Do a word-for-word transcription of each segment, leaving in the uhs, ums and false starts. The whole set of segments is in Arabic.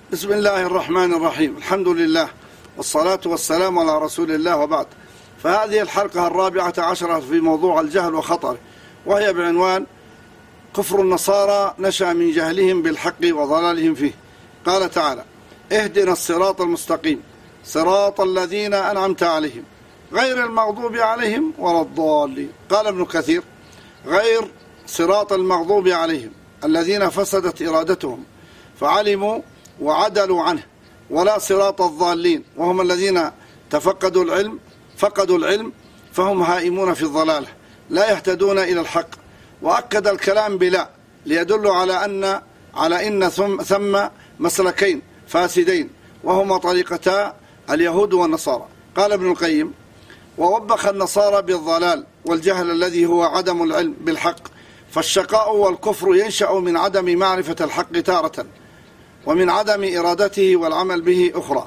بسم الله الرحمن الرحيم. الحمد لله والصلاة والسلام على رسول الله، وبعد. فهذه الحلقة الرابعة عشرة في موضوع الجهل وخطره، وهي بعنوان كفر النصارى نشأ من جهلهم بالحق وضلالهم فيه. قال تعالى: اهدنا الصراط المستقيم صراط الذين أنعمت عليهم غير المغضوب عليهم ولا الضالين. قال ابن كثير: غير صراط المغضوب عليهم الذين فسدت إرادتهم فعلموا وعدلوا عنه، ولا صراط الضالين وهم الذين تفقدوا العلم فقدوا العلم فهم هائمون في الضلالة لا يهتدون إلى الحق. وأكد الكلام بلا ليدل على أن على إن ثم, ثم مسلكين فاسدين، وهما طريقتا اليهود والنصارى. قال ابن القيم: ووبخ النصارى بالضلال والجهل الذي هو عدم العلم بالحق، فالشقاء والكفر ينشأ من عدم معرفة الحق تارة، ومن عدم إرادته والعمل به أخرى.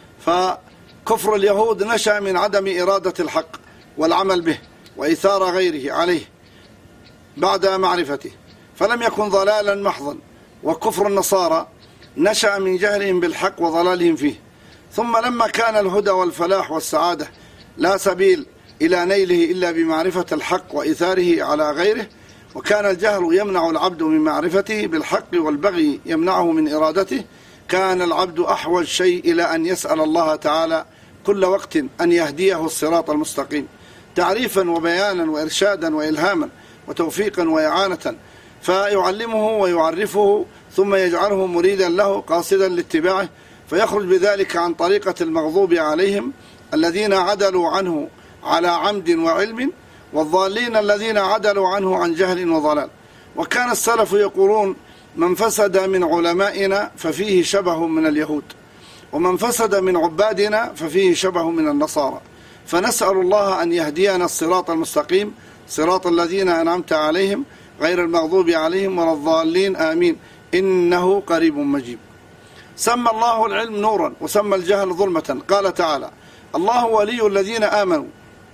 فكفر اليهود نشأ من عدم إرادة الحق والعمل به وإثار غيره عليه بعد معرفته، فلم يكن ضلالا محضا. وكفر النصارى نشأ من جهلهم بالحق وضلالهم فيه، ثم لما كان الهدى والفلاح والسعادة لا سبيل إلى نيله إلا بمعرفة الحق وإثاره على غيره، وكان الجهل يمنع العبد من معرفته بالحق والبغي يمنعه من إرادته، كان العبد أحوج شيء إلى أن يسأل الله تعالى كل وقت أن يهديه الصراط المستقيم، تعريفا وبيانا وإرشادا وإلهاما وتوفيقا وإعانة، فيعلمه ويعرفه ثم يجعله مريدا له قاصدا لاتباعه، فيخرج بذلك عن طريقة المغضوب عليهم الذين عدلوا عنه على عمد وعلم، والضالين الذين عدلوا عنه عن جهل وضلال. وكان السلف يقولون: من فسد من علمائنا ففيه شبه من اليهود، ومن فسد من عبادنا ففيه شبه من النصارى. فنسأل الله أن يهدينا الصراط المستقيم صراط الذين أنعمت عليهم غير المغضوب عليهم ولا الضالين، آمين، إنه قريب مجيب. سمى الله العلم نورا وسمى الجهل ظلمة. قال تعالى: الله ولي الذين آمنوا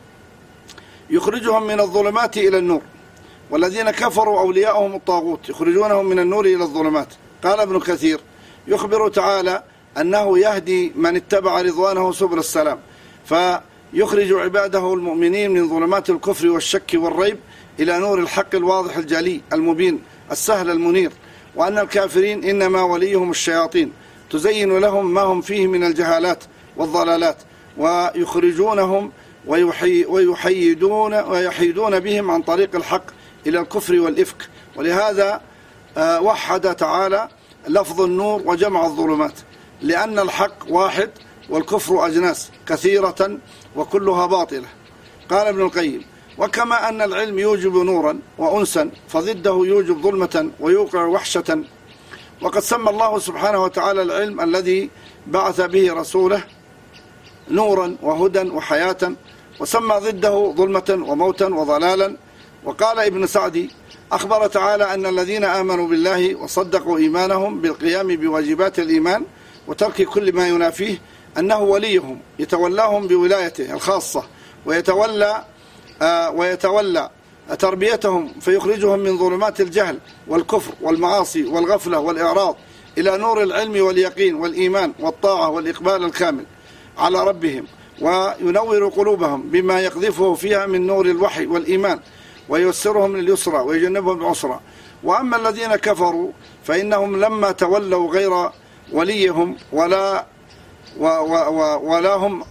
يخرجهم من الظلمات إلى النور، والذين كفروا أولياءهم الطاغوت يخرجونهم من النور إلى الظلمات. قال ابن كثير: يخبر تعالى أنه يهدي من اتبع رضوانه سبل السلام، فيخرج عباده المؤمنين من ظلمات الكفر والشك والريب إلى نور الحق الواضح الجلي المبين السهل المنير، وأن الكافرين إنما وليهم الشياطين تزين لهم ما هم فيه من الجهالات والضلالات، ويخرجونهم ويحي ويحيدون ويحيدون بهم عن طريق الحق إلى الكفر والإفك. ولهذا وحد تعالى لفظ النور وجمع الظلمات، لأن الحق واحد والكفر أجناس كثيرة وكلها باطلة. قال ابن القيم: وكما أن العلم يوجب نورا وأنسا، فضده يوجب ظلمة ويوقع وحشة. وقد سمى الله سبحانه وتعالى العلم الذي بعث به رسوله نورا وهدى وحياة، وسمى ضده ظلمة وموتا وضلالا. وقال ابن سعدي: أخبر تعالى أن الذين آمنوا بالله وصدقوا إيمانهم بالقيام بواجبات الإيمان وترك كل ما ينافيه أنه وليهم يتولاهم بولايته الخاصة، ويتولى آه ويتولى تربيتهم فيخرجهم من ظلمات الجهل والكفر والمعاصي والغفلة والإعراض إلى نور العلم واليقين والإيمان والطاعة والإقبال الكامل على ربهم، وينور قلوبهم بما يقذفه فيها من نور الوحي والإيمان، وييسرهم لليسرى ويجنبهم العسرى. وأما الذين كفروا فإنهم لما تولوا غير وليهم ولا و و و ولا هم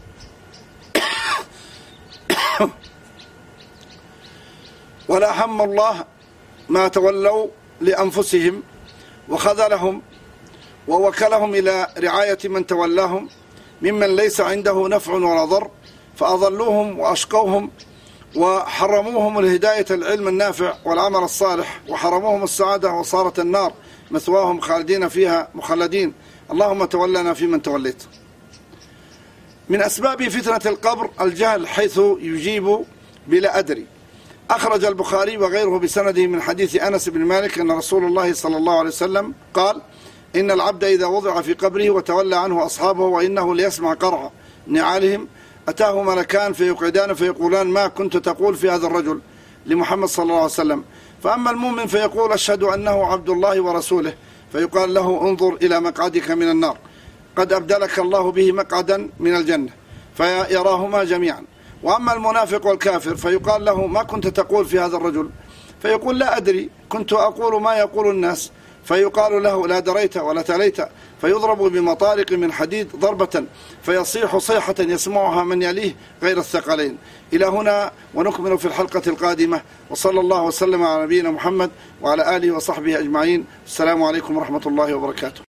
ولا هم الله ما تولوا لأنفسهم وخذلهم ووكلهم إلى رعاية من تولاهم ممن ليس عنده نفع ولا ضر، فأضلوهم وأشقوهم وحرموهم الهداية العلم النافع والعمل الصالح، وحرموهم السعادة، وصارت النار مثواهم خالدين فيها مخلدين. اللهم تولنا فيمن توليت. من أسباب فتنة القبر الجهل، حيث يجيب بلا أدري. أخرج البخاري وغيره بسنده من حديث أنس بن مالك أن رسول الله صلى الله عليه وسلم قال: إن العبد إذا وضع في قبره وتولى عنه أصحابه وإنه ليسمع قرع نعالهم أتاه ملكان فيقعدان فيقولان: ما كنت تقول في هذا الرجل لمحمد صلى الله عليه وسلم؟ فأما المؤمن فيقول: أشهد أنه عبد الله ورسوله، فيقال له: انظر إلى مقعدك من النار. قد أبدلك الله به مقعدا من الجنة فيراهما جميعا. وأما المنافق والكافر فيقال له ما كنت تقول في هذا الرجل؟ فيقول لا أدري، كنت أقول ما يقول الناس. فيقال له لا دريت ولا تليت، فيضرب بمطارق من حديد ضربة فيصيح صيحة يسمعها من يليه غير الثقلين. إلى هنا ونكمل في الحلقة القادمة، وصلى الله وسلم على نبينا محمد وعلى آله وصحبه أجمعين. السلام عليكم ورحمة الله وبركاته.